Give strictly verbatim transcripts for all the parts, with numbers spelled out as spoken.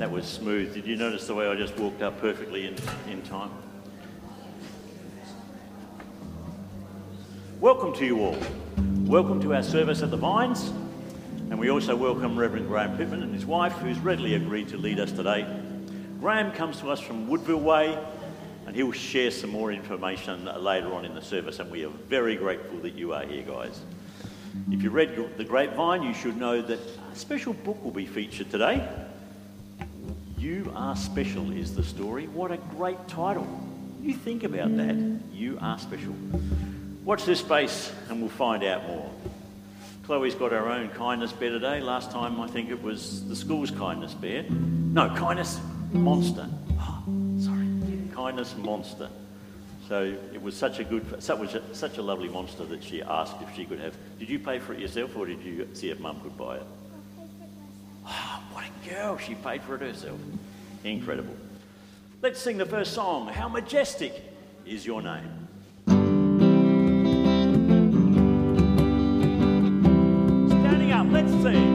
That was smooth. Did you notice the way I just walked up perfectly in, in time? Welcome to you all. Welcome to our service at the Vines. And we also welcome Reverend Graham Pittman and his wife, who's readily agreed to lead us today. Graham comes to us from Woodville Way, and he'll share some more information later on in the service, and we are very grateful that you are here, guys. If you read The Grapevine, you should know that a special book will be featured today. You Are Special is the story. What a great title. You think about that. You are special. Watch this space and we'll find out more. Chloe's got her own kindness bear today. Last time I think it was the school's kindness bear. No, kindness monster. Oh, sorry. Kindness monster. So it was such a good, such a, such a lovely monster that she asked if she could have. Did you pay for it yourself or did you see if Mum could buy it? Oh, what a girl. She paid for it herself. Incredible. Let's sing the first song. How majestic is your name? Standing up, let's sing.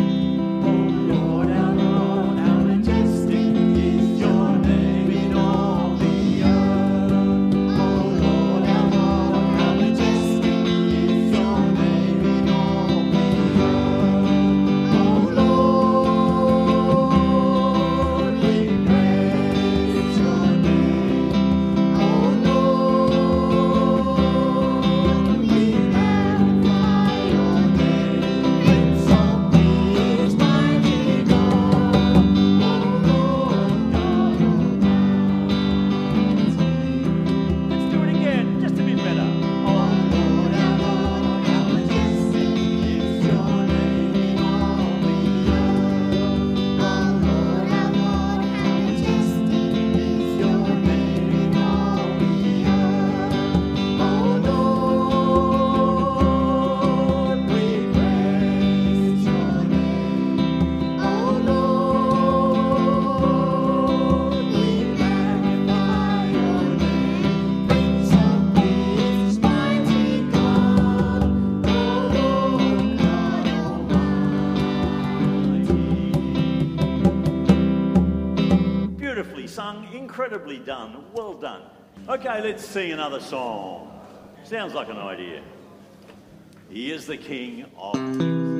Incredibly done. Well done. Okay, let's sing another song. Sounds like an idea. He is the King of Kings.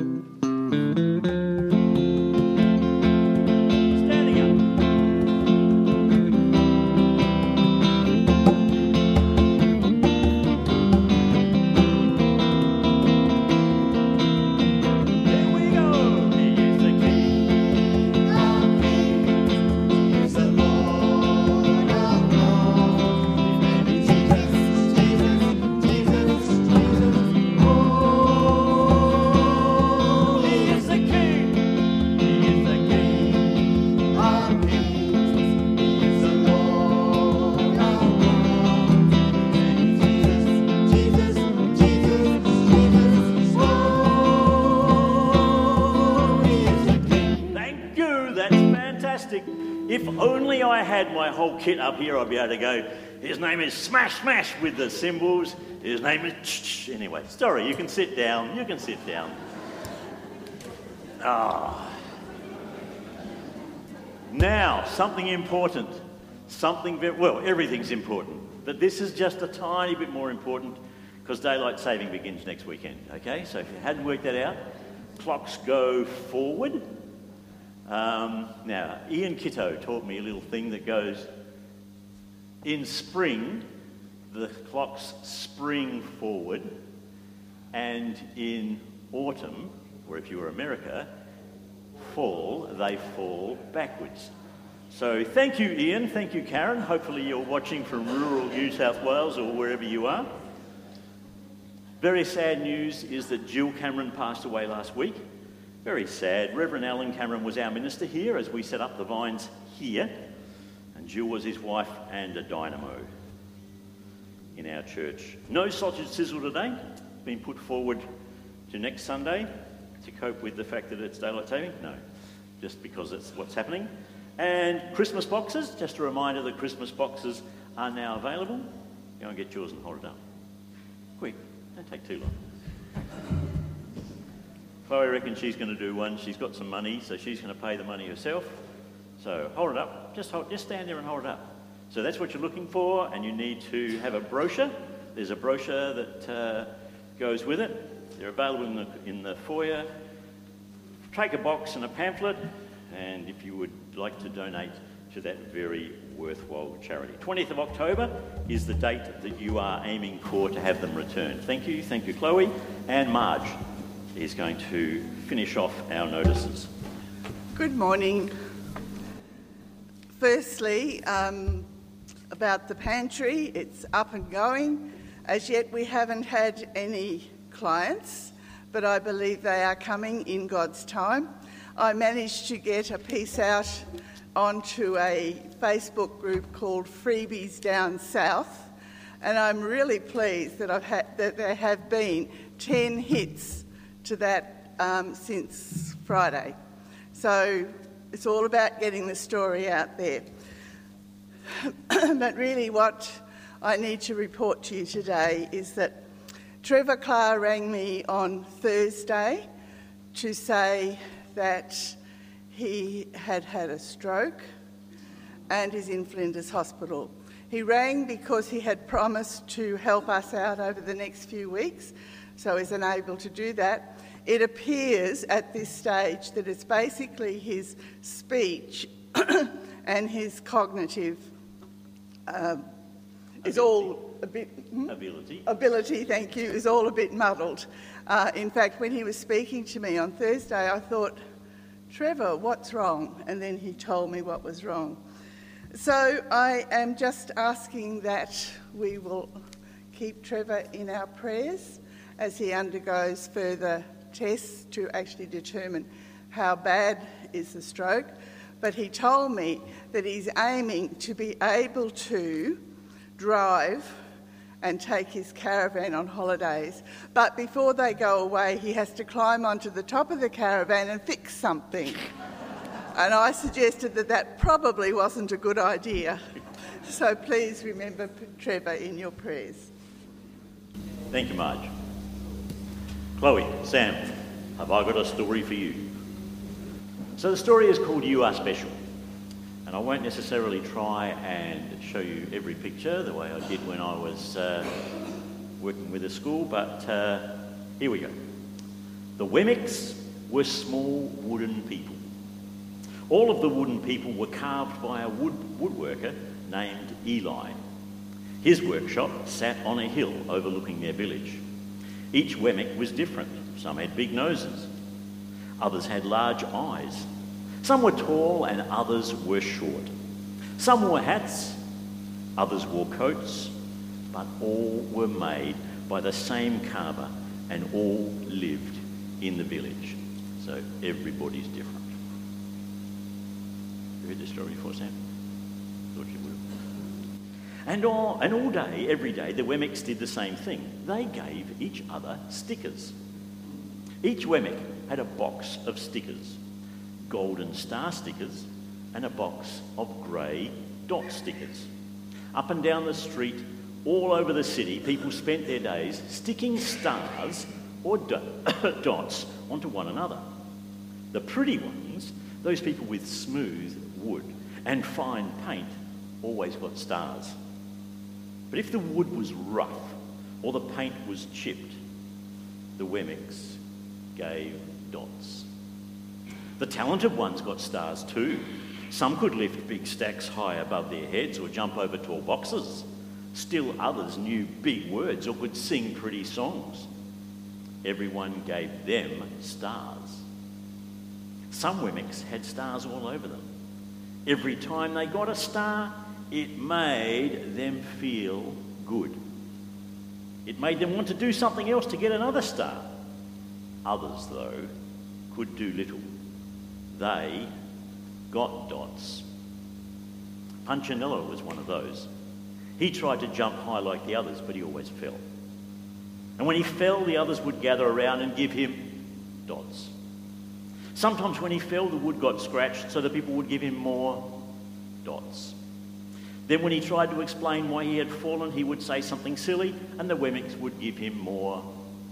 If only I had my whole kit up here, I'd be able to go, his name is Smash Smash with the cymbals, his name is ch-ch. Anyway, sorry, you can sit down, you can sit down. Ah. Now, something important, something very, well, everything's important, but this is just a tiny bit more important because daylight saving begins next weekend, okay? So if you hadn't worked that out, clocks go forward. Um, now, Ian Kitto taught me a little thing that goes, in spring, the clocks spring forward, and in autumn, or if you were America, fall, they fall backwards. So thank you, Ian. Thank you, Karen. Hopefully you're watching from rural New South Wales or wherever you are. Very sad news is that Jill Cameron passed away last week. Very sad. Reverend Alan Cameron was our minister here as we set up the Vines here, and Jill was his wife and a dynamo in our church. No sausage sizzle today. Been put forward to next Sunday to cope with the fact that it's daylight saving? No, just because it's what's happening. And Christmas boxes, just a reminder that Christmas boxes are now available. Go and get yours and hold it up. Quick, don't take too long. Chloe reckons she's going to do one. She's got some money, so she's going to pay the money herself. So hold it up. Just hold, just stand there and hold it up. So that's what you're looking for, and you need to have a brochure. There's a brochure that uh, goes with it. They're available in the, in the foyer. Take a box and a pamphlet, and if you would like to donate to that very worthwhile charity. twentieth of October is the date that you are aiming for to have them returned. Thank you, thank you, Chloe. And Marge is going to finish off our notices. Good morning. Firstly, um, about the pantry, it's up and going. As yet we haven't had any clients, but I believe they are coming in God's time. I managed to get a piece out onto a Facebook group called Freebies Down South, and I'm really pleased that I've had that there have been ten hits to that um, since Friday. So it's all about getting the story out there. But really what I need to report to you today is that Trevor Clark rang me on Thursday to say that he had had a stroke and is in Flinders Hospital. He rang because he had promised to help us out over the next few weeks, so he's unable to do that. It appears at this stage that it's basically his speech and his cognitive um, is all a bit... Hmm? Ability. Ability, thank you, is all a bit muddled. Uh, in fact, when he was speaking to me on Thursday, I thought, Trevor, what's wrong? And then he told me what was wrong. So I am just asking that we will keep Trevor in our prayers as he undergoes further tests to actually determine how bad is the stroke. But he told me that he's aiming to be able to drive and take his caravan on holidays. But before they go away, he has to climb onto the top of the caravan and fix something. And I suggested that that probably wasn't a good idea. So please remember Trevor in your prayers. Thank you, Marge. Chloe, Sam, have I got a story for you? So the story is called You Are Special. And I won't necessarily try and show you every picture the way I did when I was uh, working with a school, but uh, here we go. The Wemmicks were small wooden people. All of the wooden people were carved by a wood woodworker named Eli. His workshop sat on a hill overlooking their village. Each Wemmick was different. Some had big noses. Others had large eyes. Some were tall and others were short. Some wore hats, others wore coats, but all were made by the same carver and all lived in the village. So everybody's different. You heard this story before, Sam? Thought you would. And all, and all day, every day, the Wemmicks did the same thing. They gave each other stickers. Each Wemmick had a box of stickers, golden star stickers, and a box of grey dot stickers. Up and down the street, all over the city, people spent their days sticking stars or do- dots onto one another. The pretty ones, those people with smooth wood and fine paint, always got stars. But if the wood was rough or the paint was chipped, the Wemmicks gave dots. The talented ones got stars too. Some could lift big stacks high above their heads or jump over tall boxes. Still others knew big words or could sing pretty songs. Everyone gave them stars. Some Wemmicks had stars all over them. Every time they got a star, it made them feel good. It made them want to do something else to get another star. Others, though, could do little. They got dots. Punchinello was one of those. He tried to jump high like the others, but he always fell. And when he fell, the others would gather around and give him dots. Sometimes when he fell, the wood got scratched, so the people would give him more dots. Then when he tried to explain why he had fallen, he would say something silly, and the Wemmicks would give him more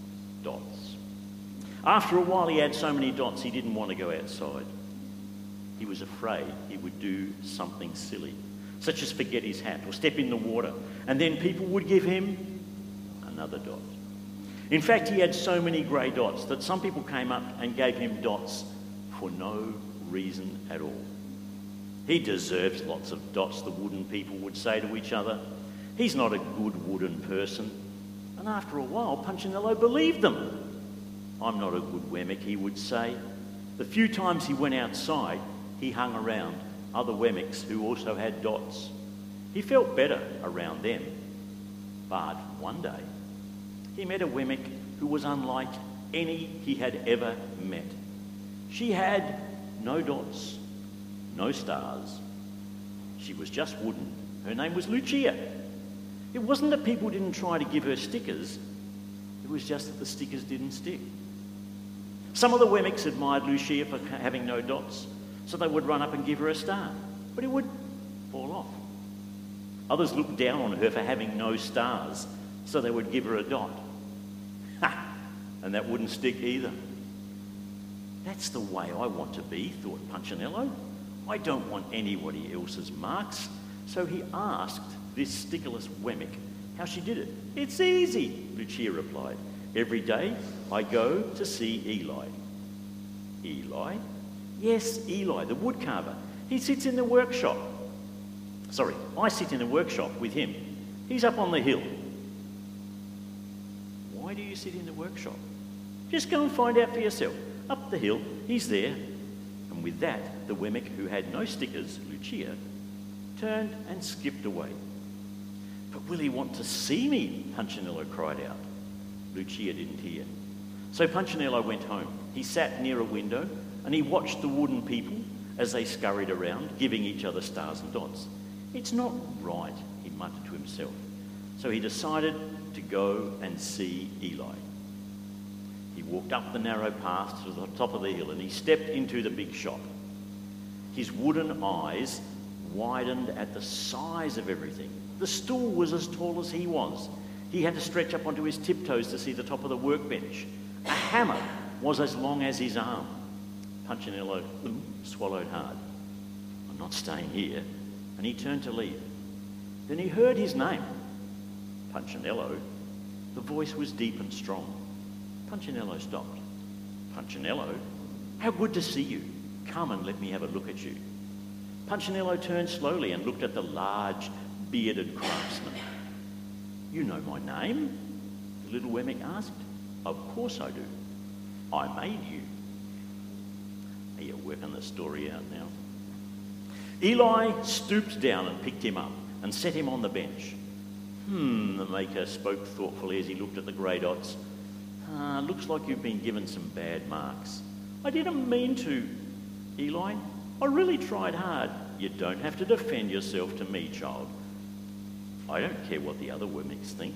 dots. After a while, he had so many dots, he didn't want to go outside. he was afraid he would do something silly, such as forget his hat or step in the water, and then people would give him another dot. In fact, he had so many grey dots that some people came up and gave him dots for no reason at all. He deserves lots of dots, the wooden people would say to each other. He's not a good wooden person. And after a while, Punchinello believed them. I'm not a good Wemmick, he would say. The few times he went outside, he hung around other Wemmicks who also had dots. He felt better around them. But one day, he met a Wemmick who was unlike any he had ever met. She had no dots, no stars. She was just wooden. Her name was Lucia. It wasn't that people didn't try to give her stickers, it was just that the stickers didn't stick. Some of the Wemmicks admired Lucia for having no dots, so they would run up and give her a star, but it would fall off. Others looked down on her for having no stars, so they would give her a dot. Ha! And that wouldn't stick either. That's the way I want to be, thought Punchinello. I don't want anybody else's marks. So he asked this stickerless Wemmick how she did it. It's easy, Lucia replied. Every day I go to see Eli. Eli? Yes, Eli, the woodcarver. He sits in the workshop. Sorry, I sit in the workshop with him. He's up on the hill. Why do you sit in the workshop? Just go and find out for yourself. Up the hill, he's there. And with that, the Wemmick who had no stickers, Lucia, turned and skipped away. But will he want to see me? Punchinello cried out. Lucia didn't hear. So Punchinello went home. He sat near a window and he watched the wooden people as they scurried around, giving each other stars and dots. It's not right, he muttered to himself. So he decided to go and see Eli. He walked up the narrow path to the top of the hill and he stepped into the big shop. His wooden eyes widened at the size of everything. The stool was as tall as he was. He had to stretch up onto his tiptoes to see the top of the workbench. A hammer was as long as his arm. Punchinello swallowed hard. I'm not staying here. And he turned to leave. Then he heard his name. Punchinello. The voice was deep and strong. Punchinello stopped. Punchinello, how good to see you. Come and let me have a look at you. Punchinello turned slowly and looked at the large, bearded craftsman. You know my name? The little Wemmick asked. Of course I do. I made you. Are you working the story out now? Eli stooped down and picked him up and set him on the bench. Hmm, the maker spoke thoughtfully as he looked at the grey dots. Ah, looks like you've been given some bad marks. I didn't mean to, Eli. I really tried hard. You don't have to defend yourself to me, child. I don't care what the other Wemmicks think.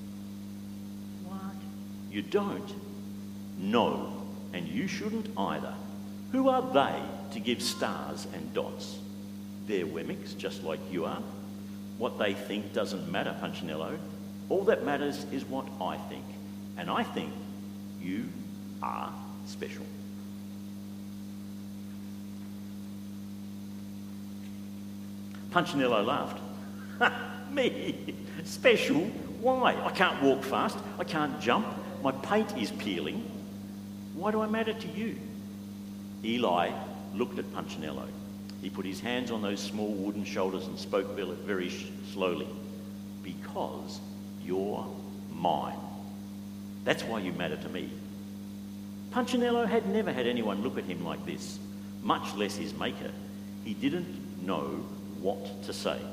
What? You don't? No, and you shouldn't either. Who are they to give stars and dots? They're Wemmicks, just like you are. What they think doesn't matter, Punchinello. All that matters is what I think. And I think you are special. Punchinello laughed. Me? Special? Why? I can't walk fast. I can't jump. My paint is peeling. Why do I matter to you? Eli looked at Punchinello. He put his hands on those small wooden shoulders and spoke very slowly. Because you're mine. That's why you matter to me. Punchinello had never had anyone look at him like this, much less his maker. He didn't know what to say.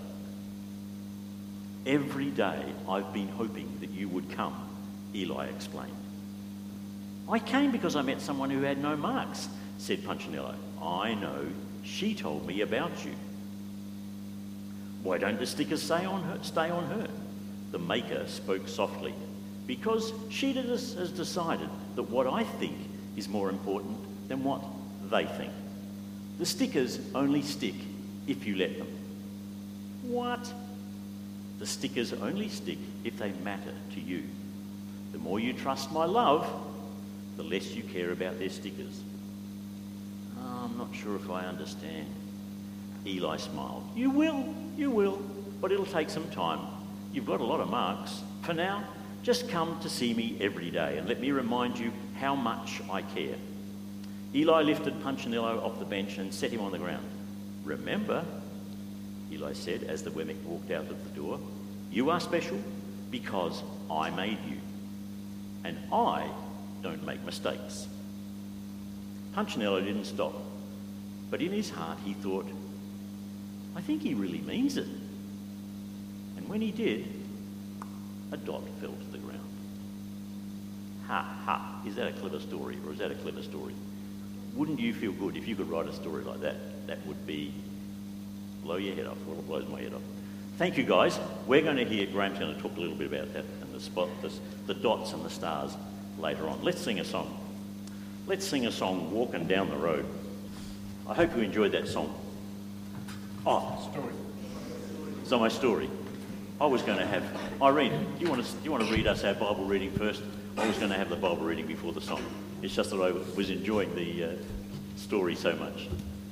Every day I've been hoping that you would come, Eli explained. I came because I met someone who had no marks, said Punchinello. I know. She told me about you. Why don't the stickers stay on her? Stay on her? The maker spoke softly. Because she has decided that what I think is more important than what they think. The stickers only stick if you let them. What? The stickers only stick if they matter to you. The more you trust my love, the less you care about their stickers. Oh, I'm not sure if I understand. Eli smiled. You will, you will, but it'll take some time. You've got a lot of marks. For now, just come to see me every day and let me remind you how much I care. Eli lifted Punchinello off the bench and set him on the ground. Remember, Eli said as the Wemmick walked out of the door, you are special because I made you. And I don't make mistakes. Punchinello didn't stop, but in his heart he thought, I think he really means it. And when he did, a dot fell to the ground. Ha ha, is that a clever story, or is that a clever story? Wouldn't you feel good if you could write a story like that? That would be blow your head off. Well, it blows my head off. Thank you, guys. We're going to hear, Graham's going to talk a little bit about that and the spot, the, the dots and the stars later on. Let's sing a song. Let's sing a song, Walking Down the Road. I hope you enjoyed that song. Oh, story. So my story. I was going to have Irene. Do you want to do you want to read us our Bible reading first? I was going to have the Bible reading before the song. It's just that I was enjoying the uh, story so much.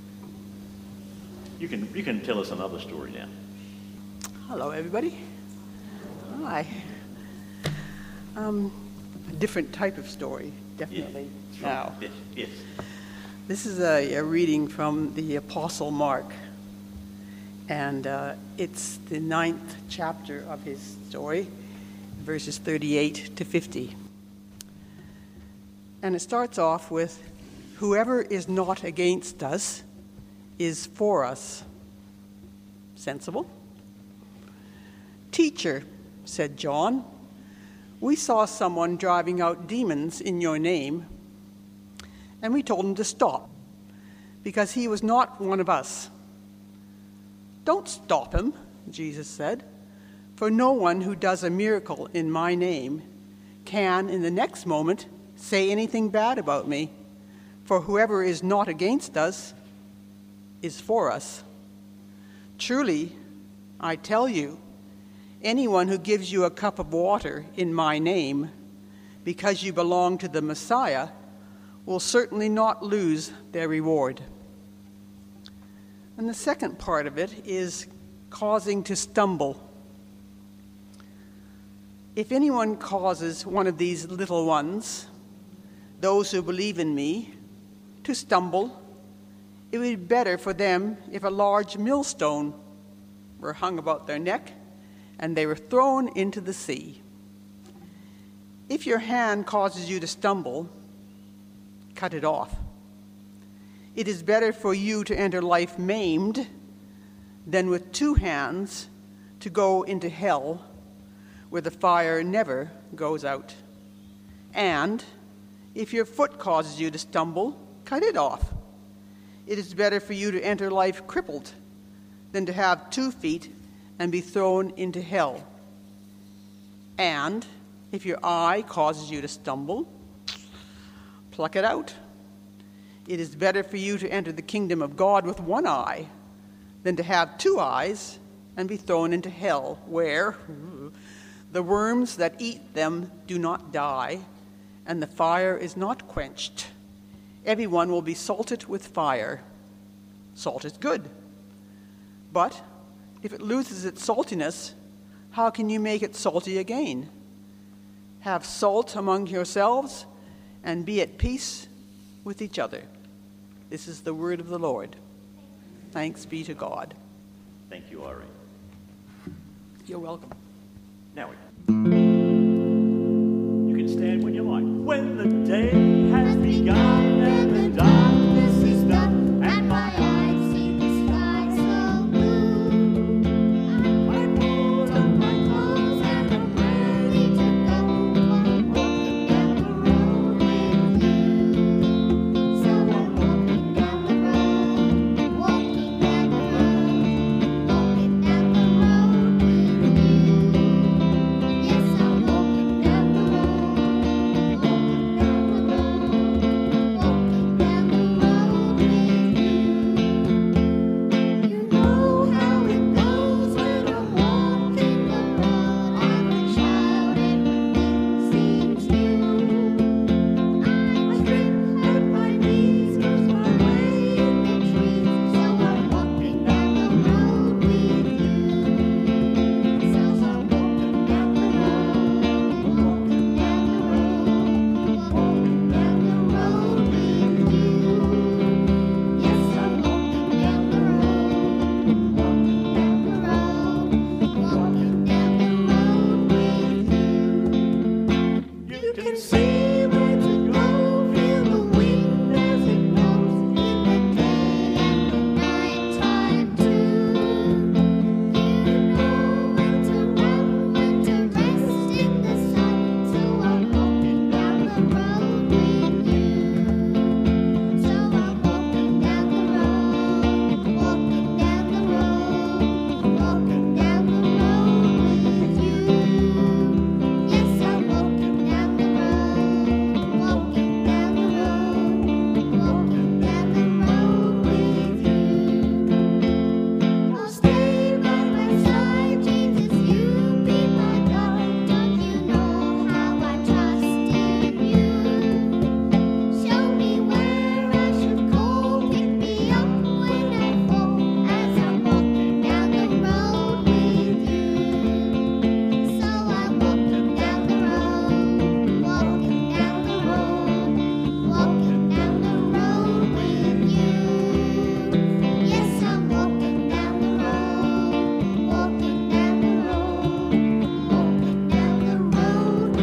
You can you can tell us another story now. Hello, everybody. Hi. Um, a different type of story, definitely. Yes. Now, yes, yes. This is a, a reading from the Apostle Mark, and uh, it's the ninth chapter of his story, verses thirty-eight to fifty. And it starts off with, whoever is not against us is for us. Sensible? Teacher, said John, we saw someone driving out demons in your name, and we told him to stop, because he was not one of us. Don't stop him, Jesus said, for no one who does a miracle in my name can, in the next moment, say anything bad about me, for whoever is not against us is for us. Truly, I tell you, anyone who gives you a cup of water in my name, because you belong to the Messiah, will certainly not lose their reward. And the second part of it is causing to stumble. If anyone causes one of these little ones, those who believe in me, to stumble, it would be better for them if a large millstone were hung about their neck and they were thrown into the sea. If your hand causes you to stumble, cut it off. It is better for you to enter life maimed than with two hands to go into hell, where the fire never goes out. And if your foot causes you to stumble, cut it off. It is better for you to enter life crippled than to have two feet and be thrown into hell. And if your eye causes you to stumble, pluck it out. It is better for you to enter the kingdom of God with one eye than to have two eyes and be thrown into hell, where the worms that eat them do not die, and the fire is not quenched. Everyone will be salted with fire. Salt is good. But if it loses its saltiness, how can you make it salty again? Have salt among yourselves and be at peace with each other. This is the word of the Lord. Thanks be to God. Thank you, Irene. You're welcome. Now we You can stand when you like. When the day has begun and the darkness is done, and my eyes see the sky so blue, I put on my clothes and I'm ready to go. I'm walking down the road with you. So I'm walking down the road, walking down the road, walking down the road with you. can see where to go, feel the wind as it blows in the day and the night time too. You know when to run, when to rest in the sun, so I'm walking down the road with you. So I'm walking down the road, walking down the road, walking down the road with you. Yes, I'm walking down the road, walking down the road, walking down the road with you. Oh, stay by my side, Jesus, you be my guide. Don't you know how I trust in you? Show me where I should go, pick me up when I fall, as I'm walking down the road with you. So I'm walking down the road, walking down the road, walking down the road with you. Yes, I'm walking down the road, walking down the road, walking down the road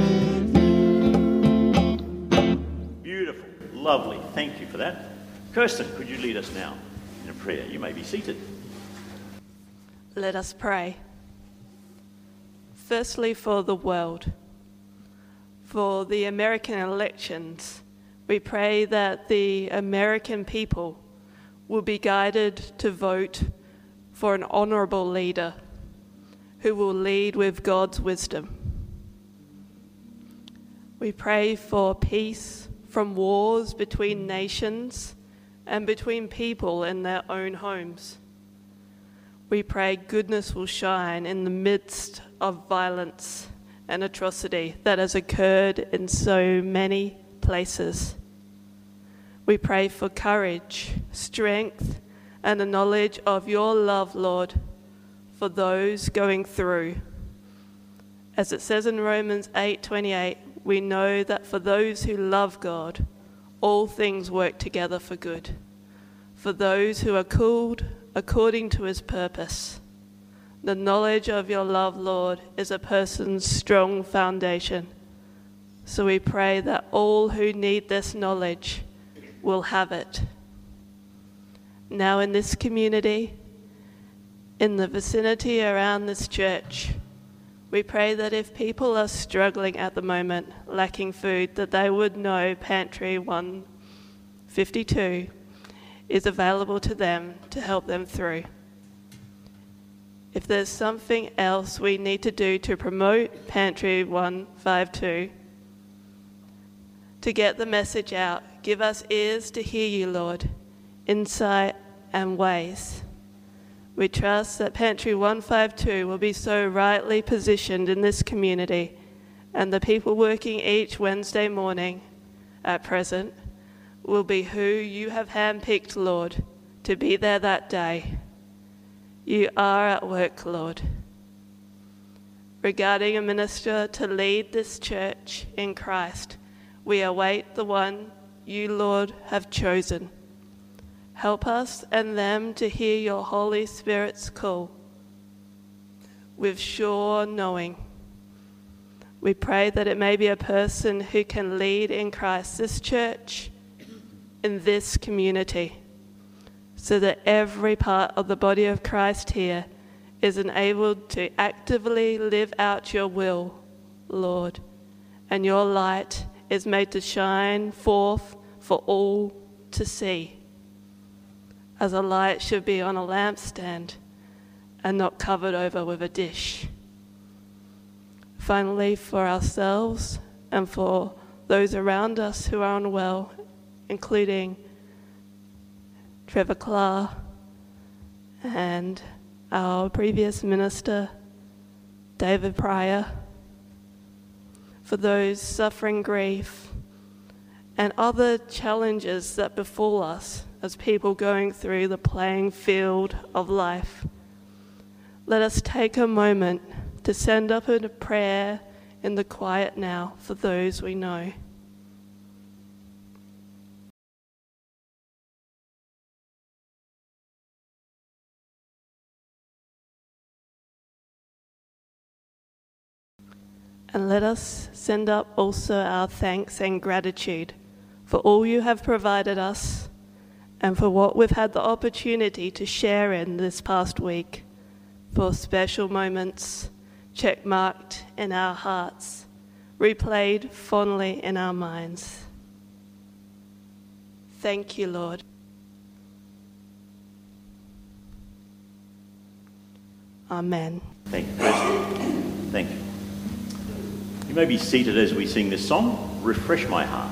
with you. Beautiful, lovely. Thank you for that. Kirsten, could you lead us now in a prayer? You may be seated. Let us pray. Firstly, for the world. For the American elections, we pray that the American people will be guided to vote for an honourable leader who will lead with God's wisdom. We pray for peace from wars between nations and between people in their own homes. We pray goodness will shine in the midst of violence and atrocity that has occurred in so many places. We pray for courage, strength, and the knowledge of your love, Lord, for those going through. As it says in Romans eight twenty-eight, we know that for those who love God, all things work together for good, for those who are called according to his purpose. The knowledge of your love, Lord, is a person's strong foundation. So we pray that all who need this knowledge will have it. Now in this community, in the vicinity around this church, we pray that if people are struggling at the moment, lacking food, that they would know Pantry one fifty-two is available to them to help them through. If there's something else we need to do to promote Pantry one fifty-two, to get the message out, give us ears to hear you, Lord, insight and ways. We trust that Pantry one fifty-two will be so rightly positioned in this community, and the people working each Wednesday morning at present will be who you have handpicked, Lord, to be there that day. You are at work, Lord. Regarding a minister to lead this church in Christ, we await the one you, Lord, have chosen. Help us and them to hear your Holy Spirit's call with sure knowing. We pray that it may be a person who can lead in Christ this church, in this community, so that every part of the body of Christ here is enabled to actively live out your will, Lord, and your light is made to shine forth for all to see, as a light should be on a lampstand and not covered over with a dish. Finally, for ourselves and for those around us who are unwell, including Trevor Clark and our previous minister, David Pryor, for those suffering grief and other challenges that befall us as people going through the playing field of life. Let us take a moment to send up a prayer in the quiet now for those we know. And let us send up also our thanks and gratitude for all you have provided us and for what we've had the opportunity to share in this past week, for special moments checkmarked in our hearts, replayed fondly in our minds. Thank you, Lord. Amen. Thank you, Kirsty. Thank you. You may be seated as we sing this song, Refresh My Heart.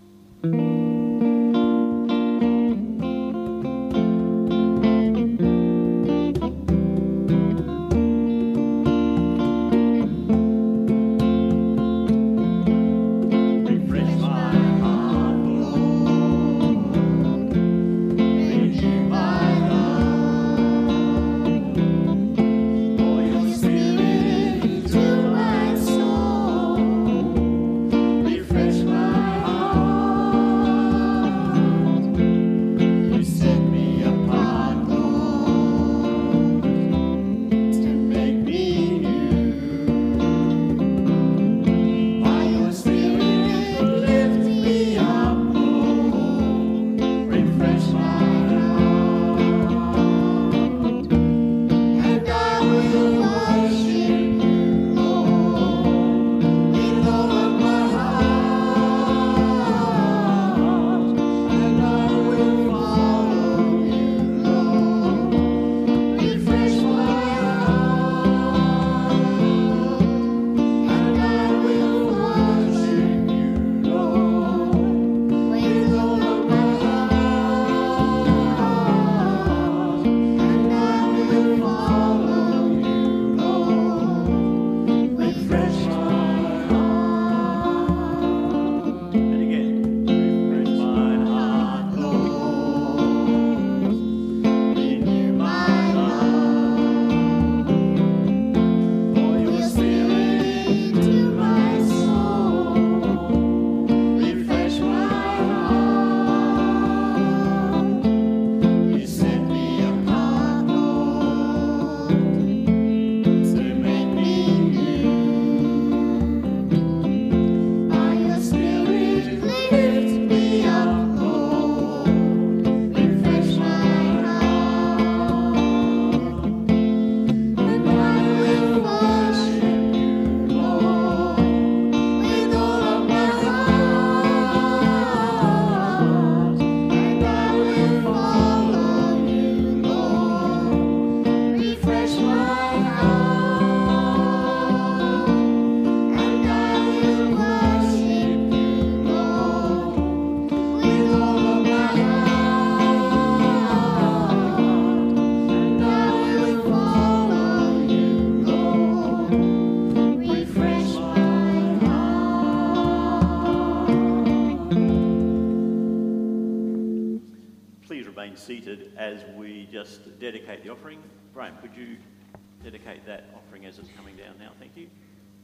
Seated as we just dedicate the offering. Brian, could you dedicate that offering as it's coming down now? Thank you.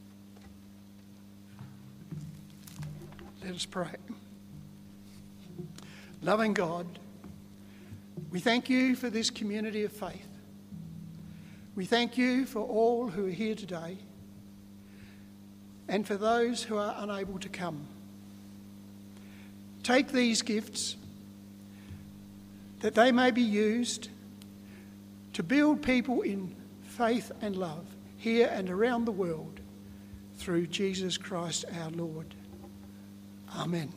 Let us pray. Loving God, we thank you for this community of faith. We thank you for all who are here today and for those who are unable to come. Take these gifts that they may be used to build people in faith and love here and around the world through Jesus Christ our Lord. Amen.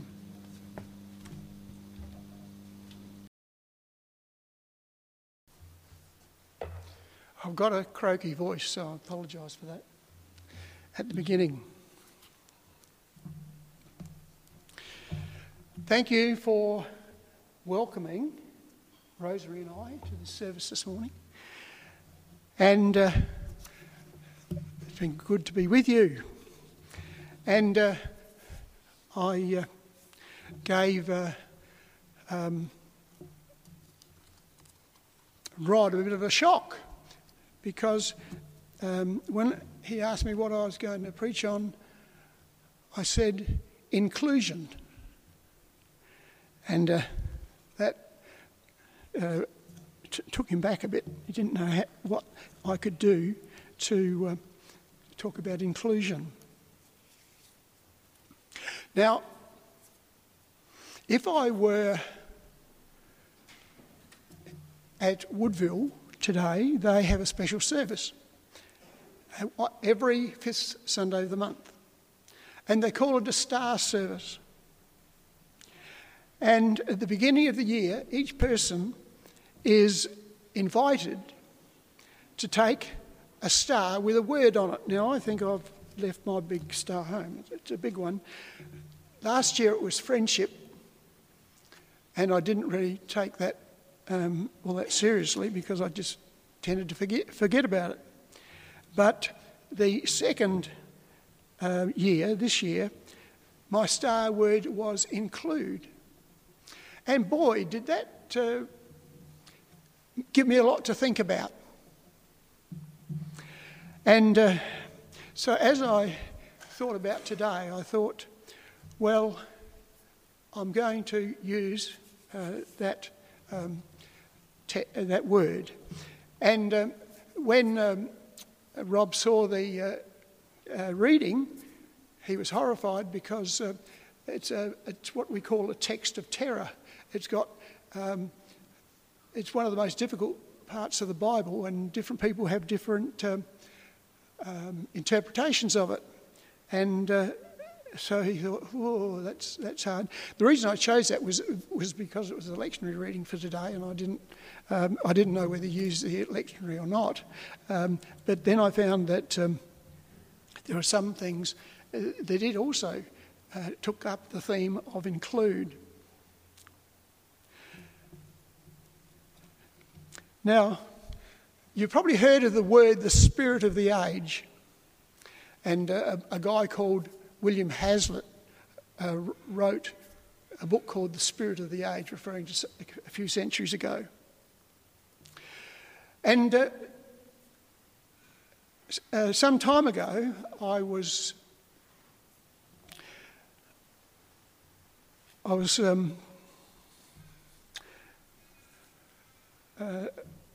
I've got a croaky voice, so I apologise for that at the beginning. Thank you for welcoming Rosemary and I to the service this morning. And uh, it's been good to be with you. And uh, I uh, gave uh, um, Rod a bit of a shock because um, when he asked me what I was going to preach on, I said inclusion. And uh, that uh, t- took him back a bit. He didn't know how, what I could do to uh, talk about inclusion. Now, if I were at Woodville today, they have a special service every fifth Sunday of the month. And they call it a star service. And at the beginning of the year, each person is invited to take a star with a word on it. Now, I think I've left my big star home. It's a big one. Last year it was friendship, and I didn't really take that um, all that seriously because I just tended to forget, forget about it. But the second uh, year, this year, my star word was include. And boy, did that uh, give me a lot to think about. And uh, so as I thought about today, I thought, well, I'm going to use uh, that um, te- uh, that word. And um, when um, Rob saw the uh, uh, reading, he was horrified because uh, it's, a, it's what we call a text of terror. It's got, um, it's one of the most difficult parts of the Bible, and different people have different um, um, interpretations of it. And uh, so he thought, oh, that's that's hard. The reason I chose that was was because it was a lectionary reading for today, and I didn't um, I didn't know whether to use the lectionary or not. Um, but then I found that um, there are some things uh, that it also uh, took up the theme of include. Now, you've probably heard of the word the spirit of the age, and uh, a, a guy called William Hazlitt uh, wrote a book called The Spirit of the Age, referring to a few centuries ago. And uh, uh, some time ago, I was I was um, uh,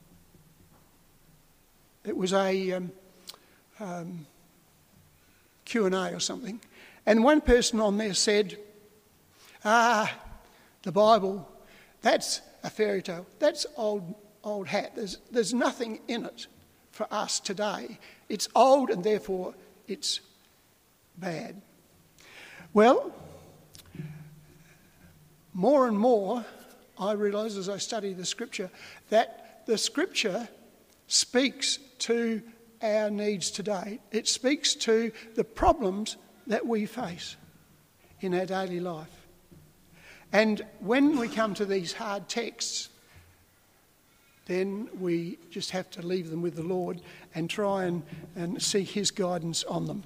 it was a um, um, Q and A or something. And one person on there said, ah, the Bible, that's a fairy tale. That's old old hat. There's, there's nothing in it for us today. It's old and therefore it's bad. Well, more and more I realise as I study the Scripture that the Scripture speaks to our needs today. It speaks to the problems that we face in our daily life. And when we come to these hard texts, then we just have to leave them with the Lord and try and, and seek his guidance on them.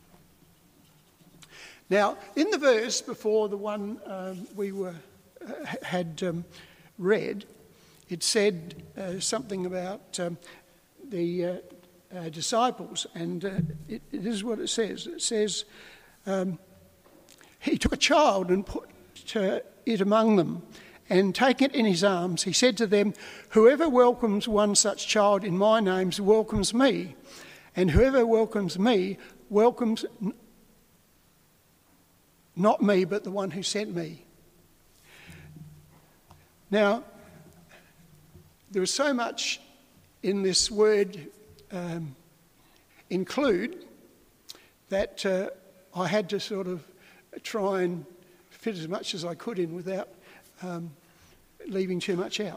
Now, in the verse before the one um, we were uh, had um, read, it said uh, something about um, the uh, uh, disciples, and uh, it, it is what it says. It says, um, he took a child and put uh, it among them, and taking it in his arms, he said to them, whoever welcomes one such child in my name welcomes me, and whoever welcomes me welcomes n- not me, but the one who sent me. Now, there is so much in this word um, include that uh, I had to sort of try and fit as much as I could in without um, leaving too much out.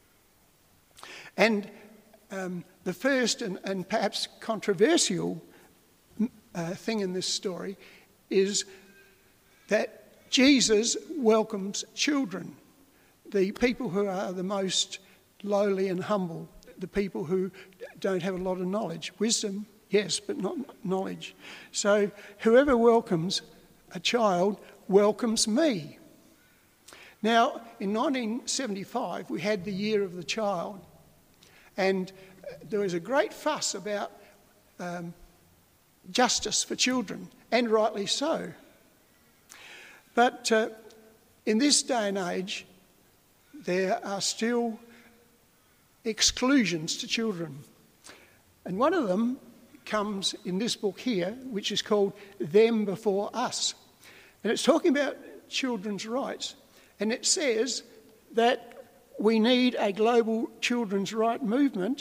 And um, the first and, and perhaps controversial uh, thing in this story is that Jesus welcomes children, the people who are the most lowly and humble, the people who don't have a lot of knowledge. Wisdom, yes, but not knowledge. So whoever welcomes a child welcomes me. Now, in nineteen seventy-five, we had the Year of the Child, and there was a great fuss about um, justice for children, and rightly so. But uh, in this day and age, there are still exclusions to children. And one of them comes in this book here, which is called Them Before Us. And it's talking about children's rights. And it says that we need a global children's right movement,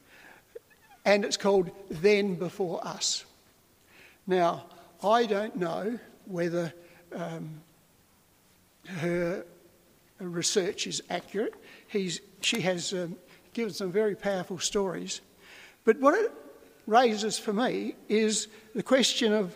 and it's called Then Before Us. Now, I don't know whether um, her research is accurate. He's, she has um, given some very powerful stories. But what it raises for me is the question of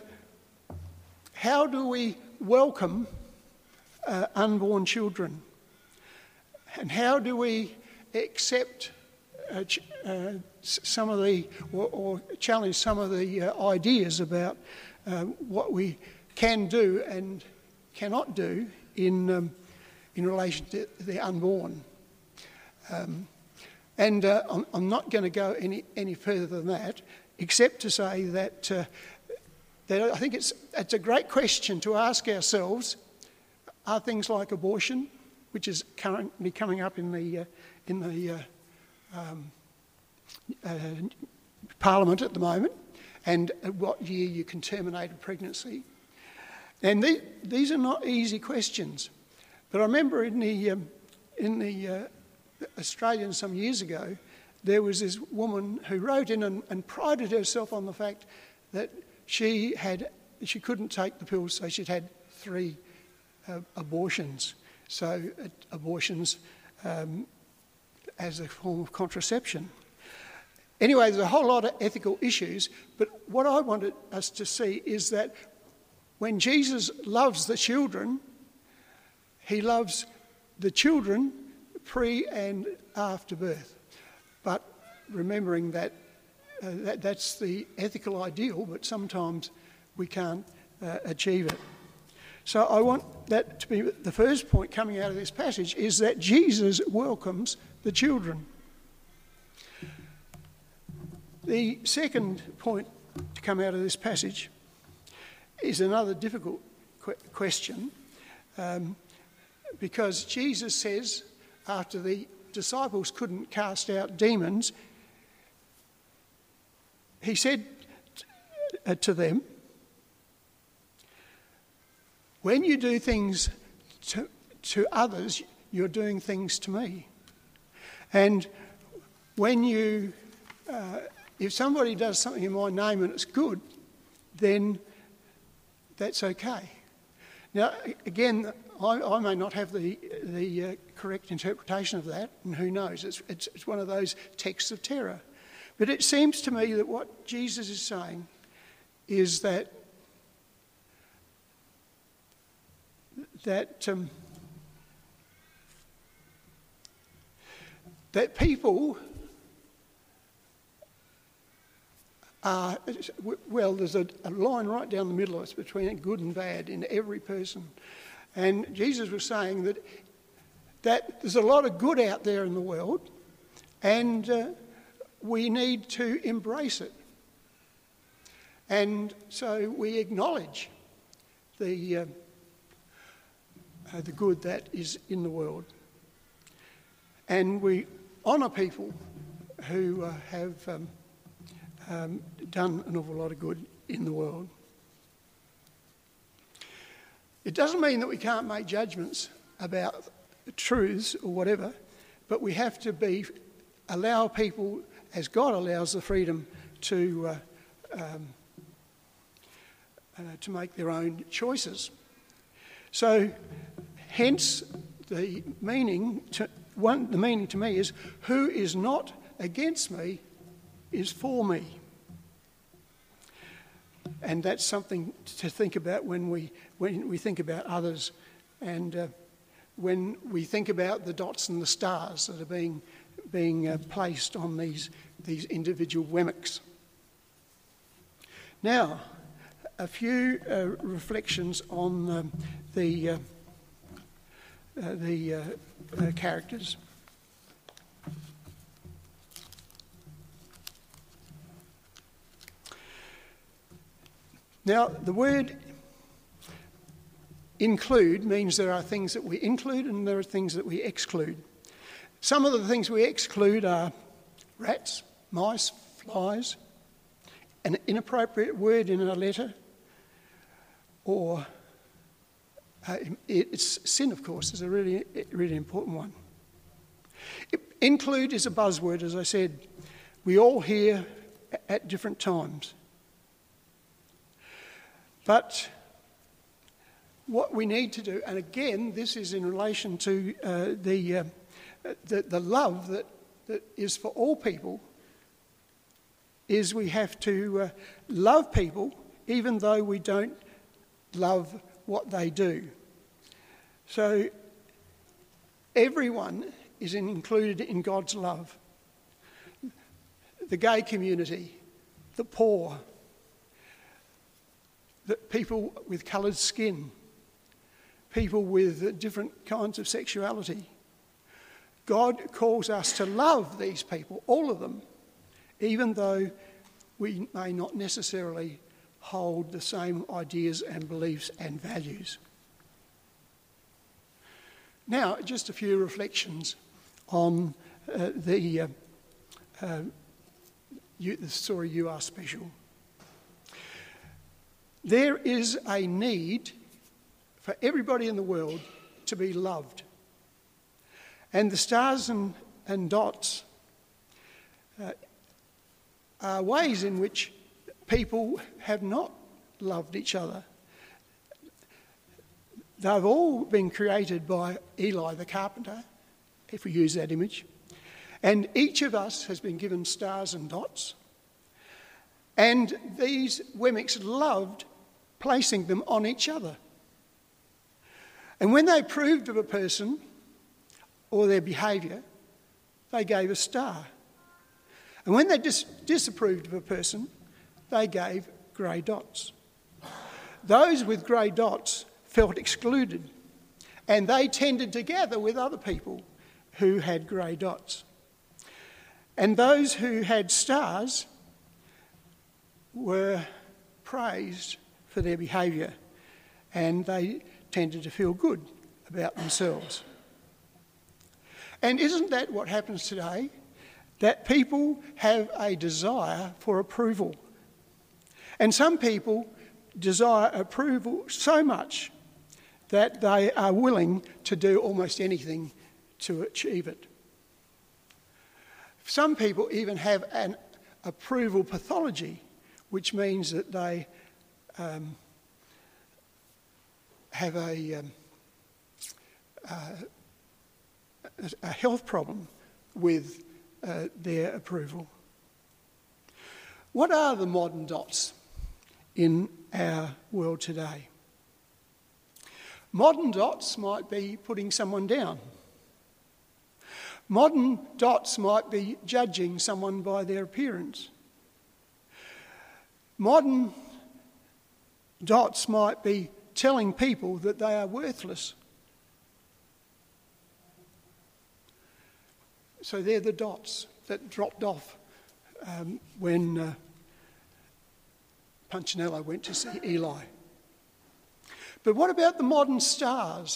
how do we welcome uh, unborn children? And how do we accept uh, ch- uh, some of the, or, or challenge some of the uh, ideas about uh, what we can do and cannot do in um, in relation to the unborn? Um, and uh, I'm, I'm not going to go any, any further than that, except to say that, uh, that I think it's, it's a great question to ask ourselves. Are things like abortion, which is currently coming up in the, uh, in the uh, um, uh, Parliament at the moment, and at what year you can terminate a pregnancy? And the, these are not easy questions. But I remember in the, um, in the uh, Australian some years ago, there was this woman who wrote in and, and prided herself on the fact that she had she couldn't take the pills, so she'd had three uh, abortions. So uh, abortions um, as a form of contraception. Anyway, there's a whole lot of ethical issues, but what I wanted us to see is that when Jesus loves the children, he loves the children pre and after birth. But remembering that, uh, that that's the ethical ideal, but sometimes we can't uh, achieve it. So I want that to be the first point coming out of this passage, is that Jesus welcomes the children. The second point to come out of this passage is another difficult qu- question, um, because Jesus says, after the disciples couldn't cast out demons, he said t- uh, to them, when you do things to, to others, you're doing things to me. And when you, uh, if somebody does something in my name and it's good, then that's okay. Now, again, I, I may not have the the uh, correct interpretation of that, and who knows? It's, it's it's one of those texts of terror. But it seems to me that what Jesus is saying is that that um, that people are, well, there's a, a line right down the middle of us between good and bad in every person. And Jesus was saying that that there's a lot of good out there in the world, and uh, we need to embrace it. And so we acknowledge the uh, uh, the good that is in the world, and we honour people who uh, have um, um, done an awful lot of good in the world. It doesn't mean that we can't make judgments about truths or whatever, but we have to be allow people, as God allows the freedom to uh, um, uh, to make their own choices. So, hence the meaning to one. The meaning to me is, who is not against me is for me. And that's something to think about when we when we think about others, and uh, when we think about the dots and the stars that are being being uh, placed on these these individual wemmicks. Now, a few uh, reflections on um, the uh, uh, the uh, uh, characters. Now, the word include means there are things that we include and there are things that we exclude. Some of the things we exclude are rats, mice, flies, an inappropriate word in a letter, or Uh, it's sin, of course, is a really, really important one. Include is a buzzword, as I said. We all hear at different times. But what we need to do, and again, this is in relation to uh, the, uh, the the love that, that is for all people, is we have to uh, love people even though we don't love what they do. So everyone is included in God's love. The gay community, the poor, the people with coloured skin, people with different kinds of sexuality. God calls us to love these people, all of them, even though we may not necessarily hold the same ideas and beliefs and values. Now, just a few reflections on uh, the, uh, uh, you, the story You Are Special. There is a need for everybody in the world to be loved. And the stars and, and dots uh, are ways in which people have not loved each other. They've all been created by Eli the carpenter, if we use that image. And each of us has been given stars and dots. And these Wemmicks loved placing them on each other. And when they approved of a person or their behaviour, they gave a star. And when they dis- disapproved of a person, they gave grey dots. Those with grey dots felt excluded, and they tended to gather with other people who had grey dots. And those who had stars were praised for their behaviour, and they tended to feel good about themselves. And isn't that what happens today? That people have a desire for approval. And some people desire approval so much that they are willing to do almost anything to achieve it. Some people even have an approval pathology, which means that they um, have a, um, uh, a health problem with uh, their approval. What are the modern dots in our world today? Modern dots might be putting someone down. Modern dots might be judging someone by their appearance. Modern dots might be telling people that they are worthless. So they're the dots that dropped off um, when uh, Punchinello went to see Eli. But what about the modern stars?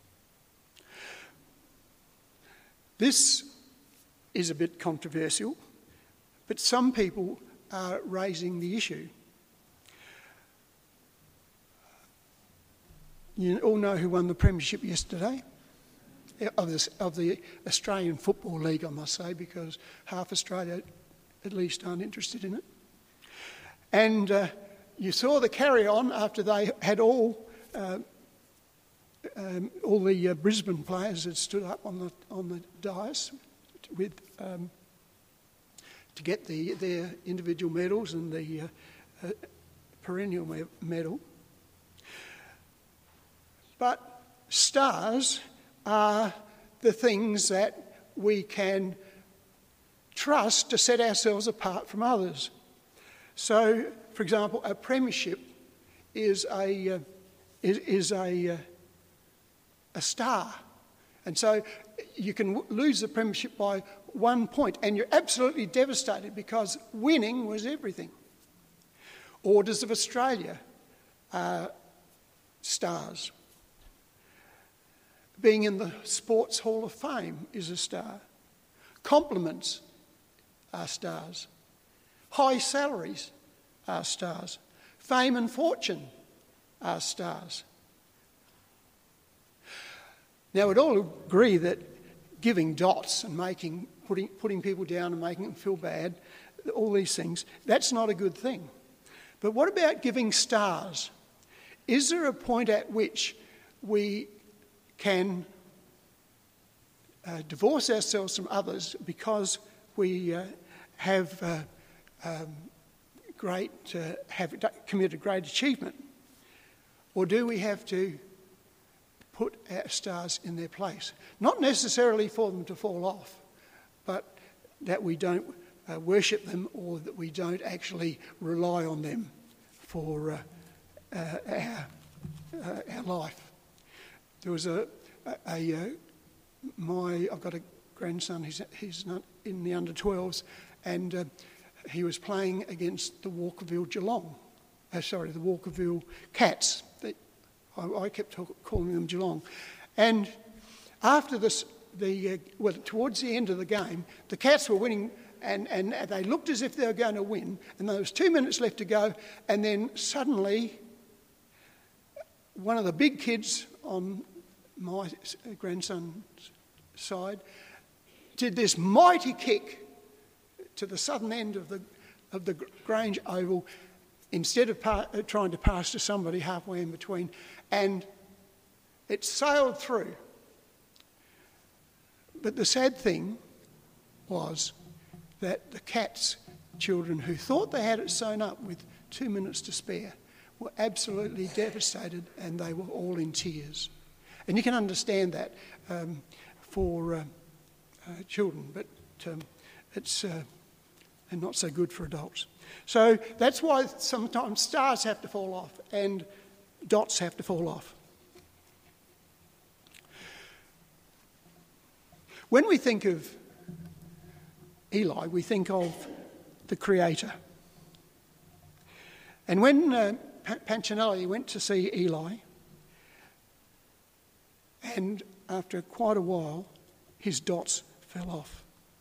This is a bit controversial, but some people are raising the issue. You all know who won the premiership yesterday? Of, this, of the Australian Football League, I must say, because half Australia at least aren't interested in it. And uh, you saw the carry-on after they had all uh, um, all the uh, Brisbane players had stood up on the on the dais with um, to get the their individual medals and the uh, uh, perennial me- medal. But stars are the things that we can trust to set ourselves apart from others. So, for example, a premiership is a uh, is, is a uh, a star, and so you can w- lose the premiership by one point, and you're absolutely devastated because winning was everything. Orders of Australia are stars. Being in the Sports Hall of Fame is a star. Compliments are stars. High salaries are stars. Fame and fortune are stars. Now, we'd all agree that giving dots and making, putting, putting people down and making them feel bad, all these things, that's not a good thing. But what about giving stars? Is there a point at which we can uh, divorce ourselves from others because we uh, have uh, um, great uh, have committed great achievement, or do we have to put our stars in their place? Not necessarily for them to fall off, but that we don't uh, worship them, or that we don't actually rely on them for uh, uh, our uh, our life. There was a, a, a uh, my I've got a grandson. He's he's not in the under twelves, and uh, he was playing against the Walkerville Geelong. Uh, sorry, the Walkerville Cats. They, I, I kept talk, calling them Geelong, and after this, the uh, well, towards the end of the game, the Cats were winning. And, and they looked as if they were going to win, and there was two minutes left to go, and then suddenly one of the big kids on my grandson's side did this mighty kick to the southern end of the of the Grange Oval, instead of pa- trying to pass to somebody halfway in between, and it sailed through. But the sad thing was that the Cats' children, who thought they had it sewn up with two minutes to spare, were absolutely devastated, and they were all in tears. And you can understand that um, for uh, uh, children, but um, it's uh, not so good for adults. So that's why sometimes stars have to fall off and dots have to fall off. When we think of Eli, we think of the Creator. And when uh, Pancinelli went to see Eli, and after quite a while, his dots fell off.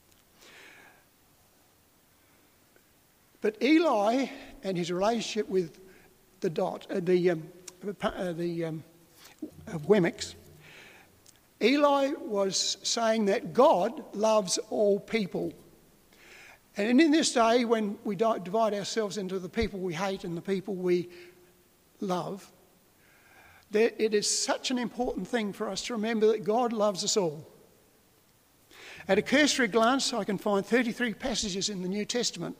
But Eli and his relationship with the dot, uh, the um, uh, the um, uh, Wemmicks, Eli was saying that God loves all people. And in this day, when we divide ourselves into the people we hate and the people we love, it is such an important thing for us to remember that God loves us all. At a cursory glance, I can find thirty-three passages in the New Testament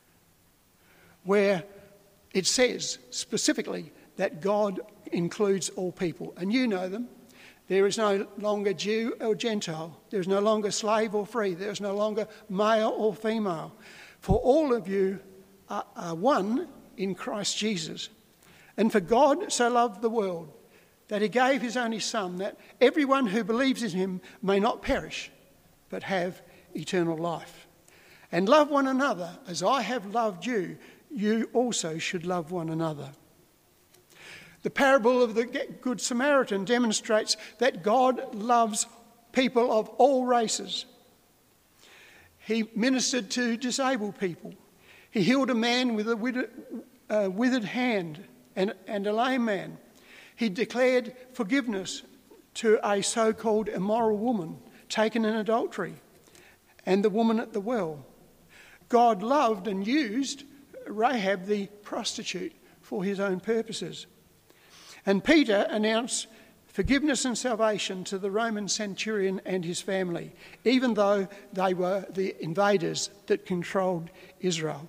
where it says specifically that God includes all people. And you know them. There is no longer Jew or Gentile. There is no longer slave or free. There is no longer male or female. For all of you are, are one in Christ Jesus. And for God so loved the world that he gave his only Son, that everyone who believes in him may not perish, but have eternal life. And love one another as I have loved you. You also should love one another. The parable of the Good Samaritan demonstrates that God loves people of all races. He ministered to disabled people. He healed a man with a withered, uh, withered hand and, and a lame man. He declared forgiveness to a so-called immoral woman taken in adultery and the woman at the well. God loved and used Rahab the prostitute for his own purposes. And Peter announced forgiveness and salvation to the Roman centurion and his family, even though they were the invaders that controlled Israel.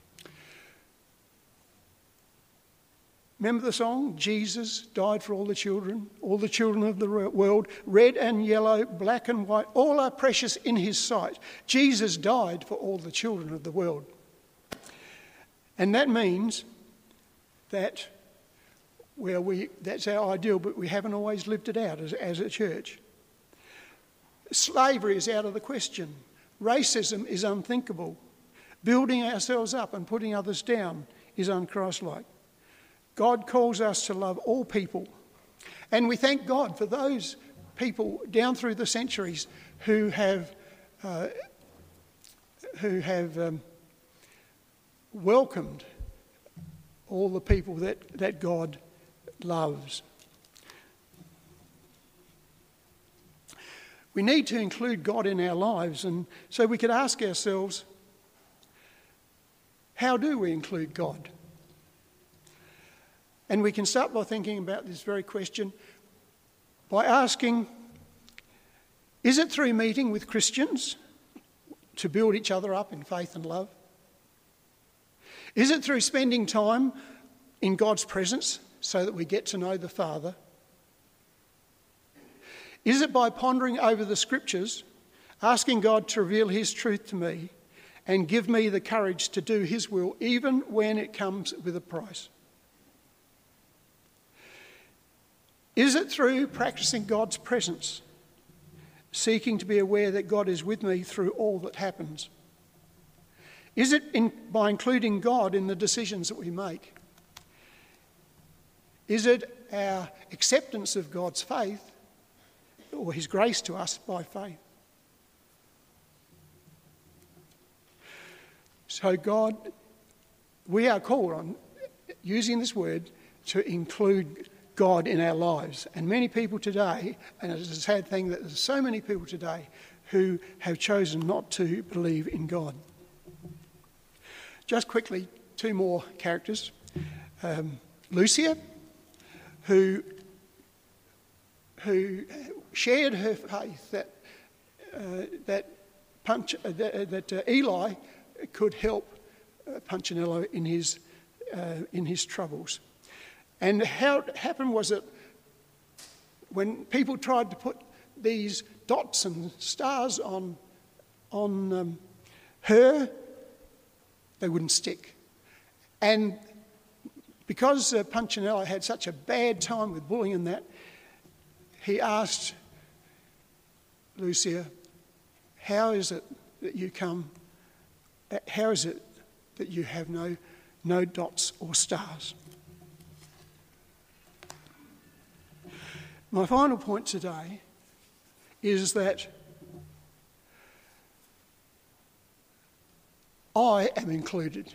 Remember the song, Jesus died for all the children, all the children of the world, red and yellow, black and white, all are precious in his sight. Jesus died for all the children of the world. And that means that Well, we, that's our ideal, but we haven't always lived it out as, as a church. Slavery is out of the question. Racism is unthinkable. Building ourselves up and putting others down is unchristlike. God calls us to love all people. And we thank God for those people down through the centuries who have, uh, who have um, welcomed all the people that, that God loves. We need to include God in our lives, and so we could ask ourselves, how do we include God? And we can start by thinking about this very question by asking, is it through meeting with Christians to build each other up in faith and love? Is it through spending time in God's presence so that we get to know the Father? Is it by pondering over the Scriptures, asking God to reveal his truth to me and give me the courage to do his will even when it comes with a price? Is it through practicing God's presence, seeking to be aware that God is with me through all that happens? Is it in, by including God in the decisions that we make? Is it our acceptance of God's faith or his grace to us by faith? So God, we are called on using this word to include God in our lives. And many people today, and it's a sad thing that there's so many people today who have chosen not to believe in God. Just quickly, two more characters. Um, Lucia, who, who shared her faith that, uh, that, Punch, uh, that, that uh, Eli could help uh, Punchinello in his, uh, in his troubles. And how it happened was that when people tried to put these dots and stars on, on um, her, they wouldn't stick. And because uh, Punchinello had such a bad time with bullying and that, he asked Lucia, how is it that you come, how is it that you have no, no dots or stars? My final point today is that I am included.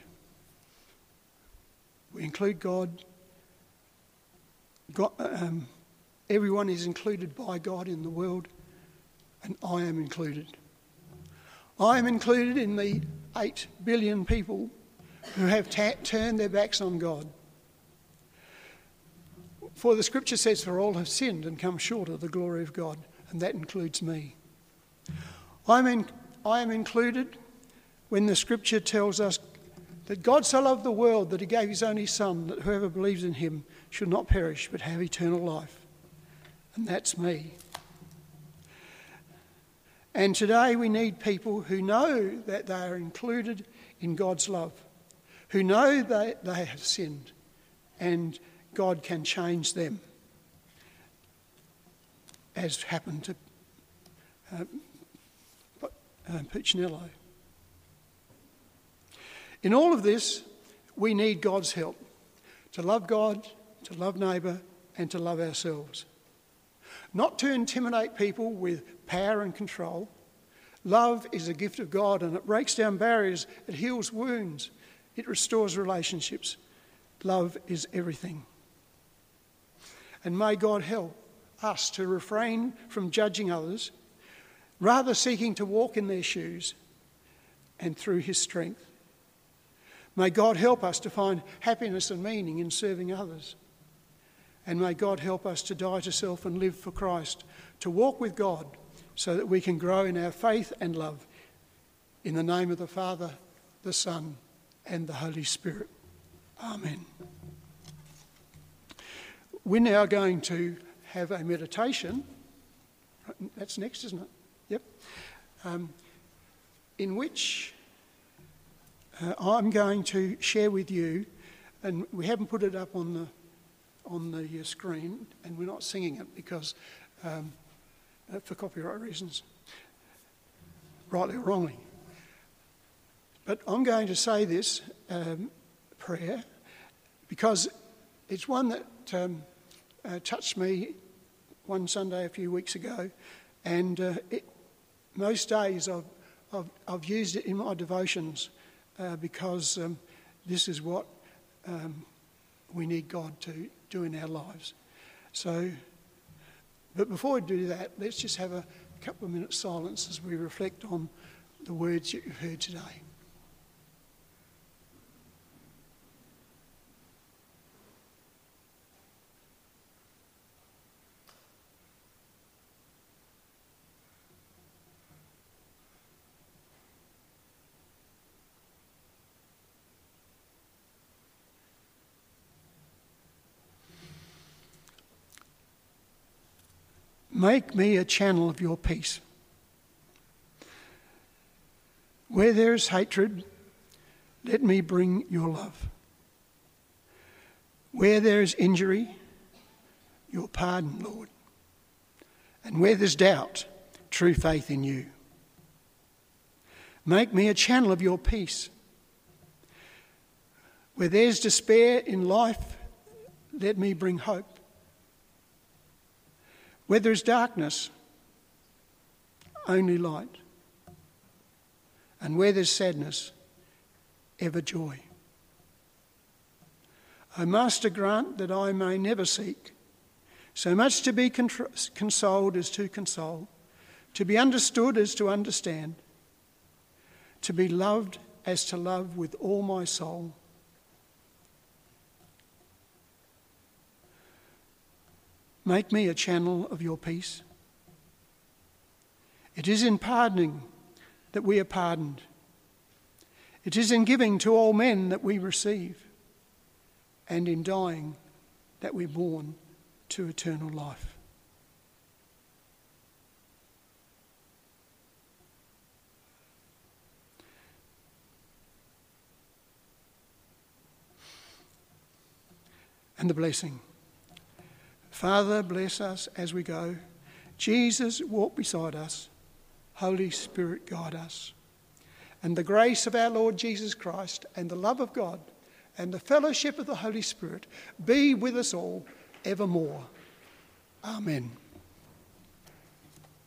We include God. God um, everyone is included by God in the world, and I am included. I am included in the eight billion people who have ta- turned their backs on God. For the scripture says, for all have sinned and come short of the glory of God, and that includes me. I'm in, I am included when the scripture tells us that God so loved the world that he gave his only Son, that whoever believes in him should not perish but have eternal life. And that's me. And today we need people who know that they are included in God's love, who know that they have sinned and God can change them, as happened to uh, uh, Puccinello. In all of this, we need God's help to love God, to love neighbour, and to love ourselves. Not to intimidate people with power and control. Love is a gift of God, and it breaks down barriers, it heals wounds, it restores relationships. Love is everything. And may God help us to refrain from judging others, rather seeking to walk in their shoes and through his strength. May God help us to find happiness and meaning in serving others. And may God help us to die to self and live for Christ, to walk with God so that we can grow in our faith and love. In the name of the Father, the Son, and the Holy Spirit. Amen. We're now going to have a meditation. That's next, isn't it? Yep. Um, in which uh, I'm going to share with you, and we haven't put it up on the on the screen, and we're not singing it because um, uh, for copyright reasons, rightly or wrongly. But I'm going to say this um, prayer because it's one that um, uh, touched me one Sunday a few weeks ago, and uh, it, most days I've, I've, I've used it in my devotions uh, because um, this is what um, we need God to do in our lives. So, but before we do that, let's just have a, a couple of minutes silence as we reflect on the words that you've heard today. Make me a channel of your peace. Where there is hatred, let me bring your love. Where there is injury, your pardon, Lord. And where there's doubt, true faith in you. Make me a channel of your peace. Where there's despair in life, let me bring hope. Where there's darkness, only light. And where there's sadness, ever joy. O Master, grant that I may never seek so much to be contr- consoled as to console, to be understood as to understand, to be loved as to love with all my soul. Make me a channel of your peace. It is in pardoning that we are pardoned. It is in giving to all men that we receive, and in dying that we're born to eternal life. And the blessing. Father, bless us as we go. Jesus, walk beside us. Holy Spirit, guide us. And the grace of our Lord Jesus Christ and the love of God and the fellowship of the Holy Spirit be with us all evermore. Amen.